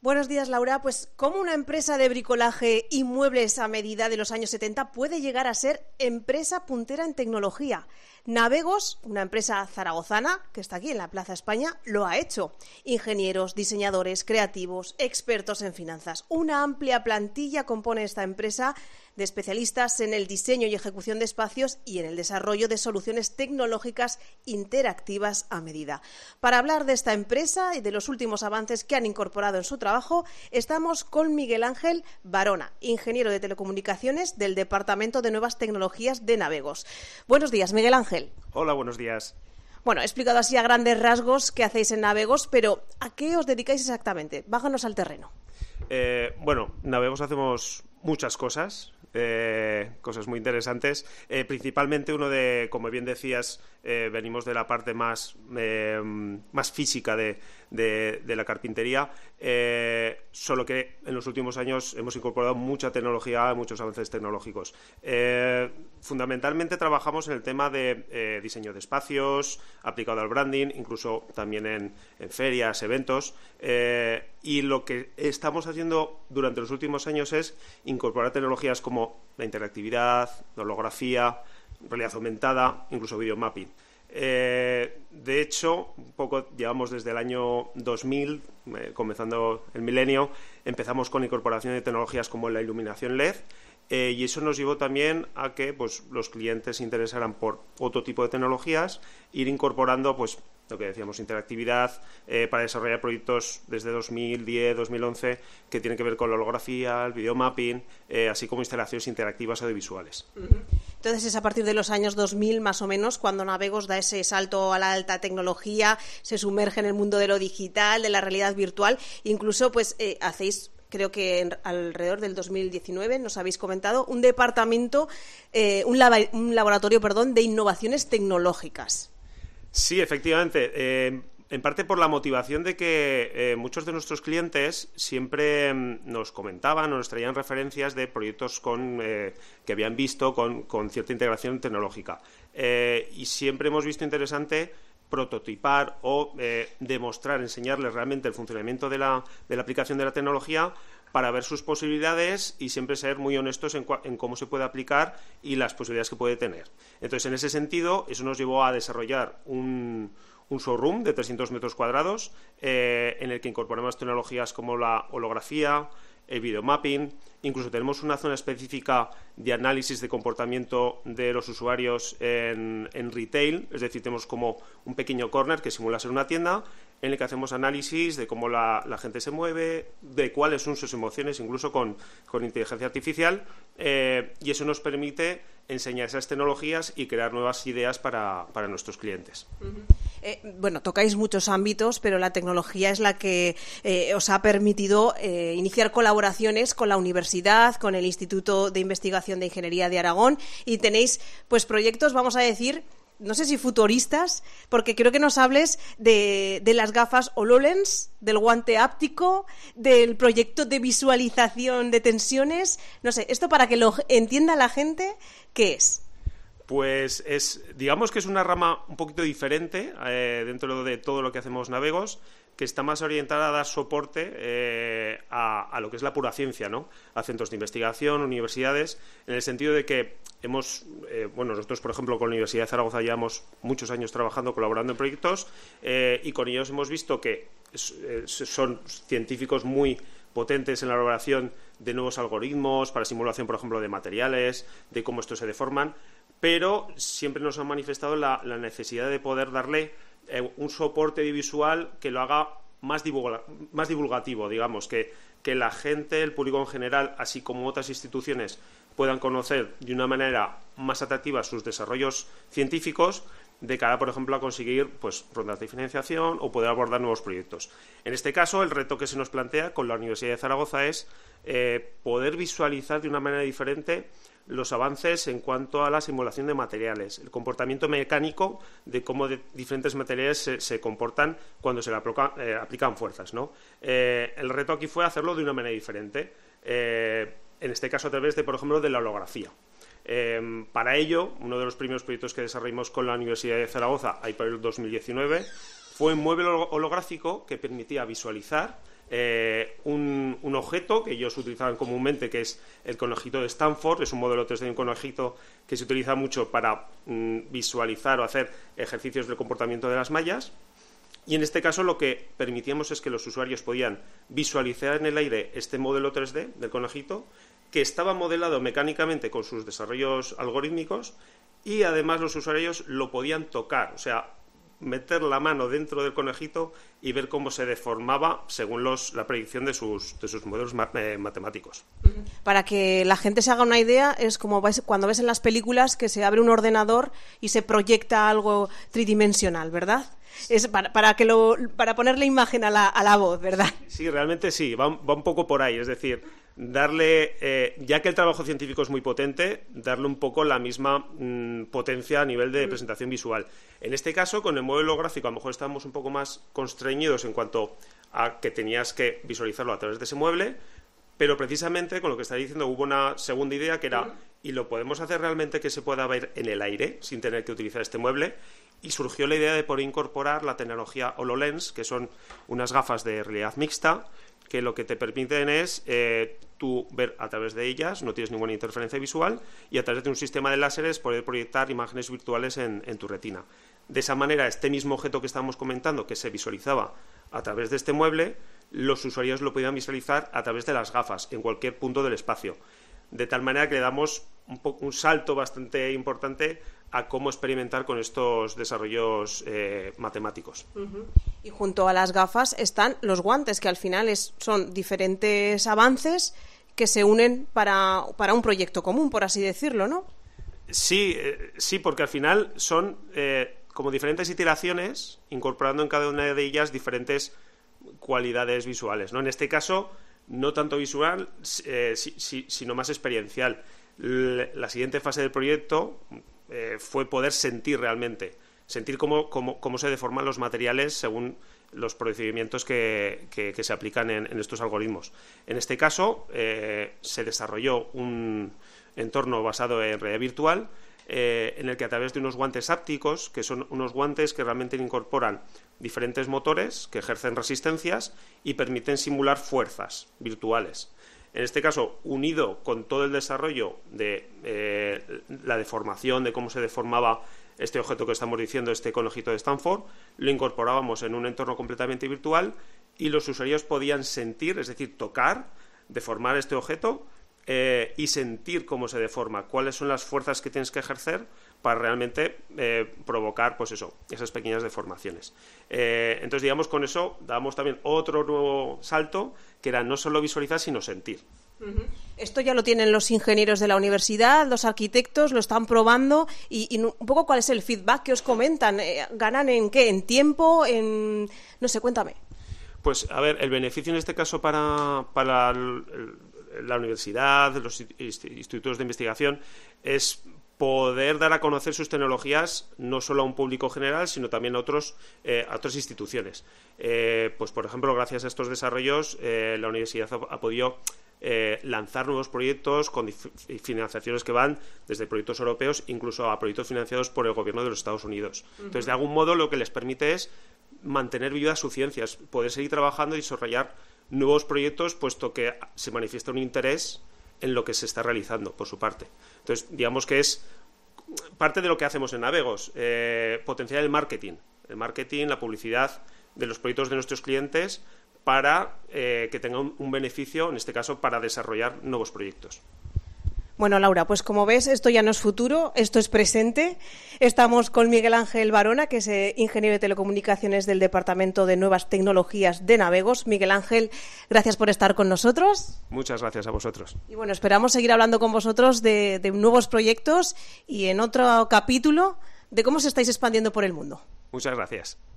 Buenos días, Laura. Pues, ¿cómo una empresa de bricolaje y muebles a medida de los años 70 puede llegar a ser empresa puntera en tecnología? Navegos, una empresa zaragozana que está aquí en la Plaza España, lo ha hecho. Ingenieros, diseñadores, creativos, expertos en finanzas. Una amplia plantilla compone esta empresa de especialistas en el diseño y ejecución de espacios y en el desarrollo de soluciones tecnológicas interactivas a medida. Para hablar de esta empresa y de los últimos avances que han incorporado en su trabajo, estamos con Miguel Ángel Barona, ingeniero de telecomunicaciones del Departamento de Nuevas Tecnologías de Navegos. Buenos días, Miguel Ángel. Hola, buenos días. Bueno, he explicado así a grandes rasgos qué hacéis en Navegos, pero ¿a qué os dedicáis exactamente? Bájanos al terreno. Navegos hacemos muchas cosas. Cosas muy interesantes, principalmente como bien decías, venimos de la parte más física de la carpintería, solo que en los últimos años hemos incorporado mucha tecnología, muchos avances tecnológicos. Fundamentalmente trabajamos en el tema de diseño de espacios, aplicado al branding, incluso también en ferias, eventos, y lo que estamos haciendo durante los últimos años es incorporar tecnologías como la interactividad, la holografía, realidad aumentada, incluso videomapping. De hecho, un poco llevamos desde el año 2000, comenzando el milenio, empezamos con incorporación de tecnologías como la iluminación LED, y eso nos llevó también a que los clientes se interesaran por otro tipo de tecnologías, ir incorporando lo que decíamos, interactividad, para desarrollar proyectos desde 2010, 2011, que tienen que ver con la holografía, el videomapping, así como instalaciones interactivas audiovisuales. Entonces es a partir de los años 2000 más o menos cuando Navegos da ese salto a la alta tecnología, se sumerge en el mundo de lo digital, de la realidad virtual, incluso hacéis, creo que alrededor del 2019, nos habéis comentado, un departamento, un laboratorio, de innovaciones tecnológicas. Sí, efectivamente. En parte por la motivación de que muchos de nuestros clientes siempre nos comentaban o nos traían referencias de proyectos que habían visto con cierta integración tecnológica. Y siempre hemos visto interesante prototipar o demostrar, enseñarles realmente el funcionamiento de la aplicación de la tecnología para ver sus posibilidades y siempre ser muy honestos en cómo se puede aplicar y las posibilidades que puede tener. Entonces, en ese sentido, eso nos llevó a desarrollar un showroom de 300 metros cuadrados en el que incorporamos tecnologías como la holografía, el videomapping, incluso tenemos una zona específica de análisis de comportamiento de los usuarios en retail, es decir, tenemos como un pequeño corner que simula ser una tienda en el que hacemos análisis de cómo la gente se mueve, de cuáles son sus emociones, incluso con inteligencia artificial, y eso nos permite enseñar esas tecnologías y crear nuevas ideas para nuestros clientes. Tocáis muchos ámbitos, pero la tecnología es la que os ha permitido iniciar colaboraciones con la universidad, con el Instituto de Investigación de Ingeniería de Aragón, y tenéis proyectos, vamos a decir, no sé si futuristas, porque quiero que nos hables de las gafas HoloLens, del guante áptico, del proyecto de visualización de tensiones. No sé, esto para que lo entienda la gente, ¿qué es? Pues digamos que es una rama un poquito diferente dentro de todo lo que hacemos Navegos, que está más orientada a dar soporte a lo que es la pura ciencia, ¿no? A centros de investigación, universidades, en el sentido de que nosotros, por ejemplo, con la Universidad de Zaragoza llevamos muchos años trabajando, colaborando en proyectos, y con ellos hemos visto que son científicos muy potentes en la elaboración de nuevos algoritmos para simulación, por ejemplo, de materiales, de cómo estos se deforman, pero siempre nos han manifestado la necesidad de poder darle un soporte visual que lo haga más divulgativo, digamos, que la gente, el público en general, así como otras instituciones, puedan conocer de una manera más atractiva sus desarrollos científicos de cara, por ejemplo, a conseguir rondas de financiación o poder abordar nuevos proyectos. En este caso, el reto que se nos plantea con la Universidad de Zaragoza es poder visualizar de una manera diferente los avances en cuanto a la simulación de materiales, el comportamiento mecánico de cómo diferentes materiales se comportan cuando se le aplican fuerzas, ¿no? El reto aquí fue hacerlo de una manera diferente, en este caso a través de, por ejemplo, de la holografía. Para ello, uno de los primeros proyectos que desarrollamos con la Universidad de Zaragoza, ahí por el 2019, fue un mueble holográfico que permitía visualizar un objeto que ellos utilizaban comúnmente, que es el conejito de Stanford. Es un modelo 3D de un conejito que se utiliza mucho para visualizar o hacer ejercicios del comportamiento de las mallas. Y en este caso lo que permitíamos es que los usuarios podían visualizar en el aire este modelo 3D del conejito, que estaba modelado mecánicamente con sus desarrollos algorítmicos, y además los usuarios lo podían tocar, o sea, meter la mano dentro del conejito y ver cómo se deformaba según la predicción de sus modelos matemáticos. Para que la gente se haga una idea, es como cuando ves en las películas que se abre un ordenador y se proyecta algo tridimensional, ¿verdad? Es para ponerle imagen a la voz, ¿verdad? Sí, realmente sí, va un poco por ahí, es decir, darle, ya que el trabajo científico es muy potente, darle un poco la misma potencia a nivel de presentación visual. En este caso, con el modelo gráfico, a lo mejor estábamos un poco más constreñidos en cuanto a que tenías que visualizarlo a través de ese mueble, pero precisamente con lo que está diciendo hubo una segunda idea que era, ¿y lo podemos hacer realmente que se pueda ver en el aire sin tener que utilizar este mueble? Y surgió la idea de poder incorporar la tecnología HoloLens, que son unas gafas de realidad mixta, que lo que te permiten es tú ver a través de ellas, no tienes ninguna interferencia visual, y a través de un sistema de láseres poder proyectar imágenes virtuales en tu retina. De esa manera, este mismo objeto que estábamos comentando, que se visualizaba a través de este mueble, los usuarios lo podían visualizar a través de las gafas, en cualquier punto del espacio. De tal manera que le damos un salto bastante importante a cómo experimentar con estos desarrollos matemáticos. Y junto a las gafas están los guantes, que al final son diferentes avances que se unen para un proyecto común, por así decirlo, ¿no? Sí, porque al final son como diferentes iteraciones, incorporando en cada una de ellas diferentes cualidades visuales, ¿no? En este caso, no tanto visual, sino más experiencial. La siguiente fase del proyecto fue poder sentir realmente, sentir cómo se deforman los materiales según los procedimientos que se aplican en estos algoritmos. En este caso, se desarrolló un entorno basado en realidad virtual, en el que a través de unos guantes hápticos, que son unos guantes que realmente incorporan diferentes motores que ejercen resistencias y permiten simular fuerzas virtuales. En este caso, unido con todo el desarrollo de la deformación, de cómo se deformaba este objeto que estamos diciendo, este conejito de Stanford, lo incorporábamos en un entorno completamente virtual y los usuarios podían sentir, es decir, tocar, deformar este objeto y sentir cómo se deforma, cuáles son las fuerzas que tienes que ejercer para realmente provocar, pues eso, esas pequeñas deformaciones. Entonces, digamos, con eso damos también otro nuevo salto, que era no solo visualizar, sino sentir. Esto ya lo tienen los ingenieros de la universidad, los arquitectos, lo están probando y un poco cuál es el feedback que os comentan. ¿Ganan en qué? ¿En tiempo? No sé, cuéntame. Pues, a ver, el beneficio en este caso para la universidad, los institutos de investigación, es poder dar a conocer sus tecnologías no solo a un público general, sino también a otras instituciones. Pues, por ejemplo, gracias a estos desarrollos, la universidad ha podido lanzar nuevos proyectos con financiaciones que van desde proyectos europeos incluso a proyectos financiados por el gobierno de los Estados Unidos. Entonces, de algún modo, lo que les permite es mantener viva su ciencia, es poder seguir trabajando y desarrollar nuevos proyectos, puesto que se manifiesta un interés en lo que se está realizando por su parte. Entonces, digamos que es parte de lo que hacemos en Navegos, potenciar el marketing, la publicidad de los proyectos de nuestros clientes para que tengan un beneficio, en este caso, para desarrollar nuevos proyectos. Bueno, Laura, pues como ves, esto ya no es futuro, esto es presente. Estamos con Miguel Ángel Barona, que es ingeniero de telecomunicaciones del Departamento de Nuevas Tecnologías de Navegos. Miguel Ángel, gracias por estar con nosotros. Muchas gracias a vosotros. Y bueno, esperamos seguir hablando con vosotros de nuevos proyectos y en otro capítulo de cómo se estáis expandiendo por el mundo. Muchas gracias.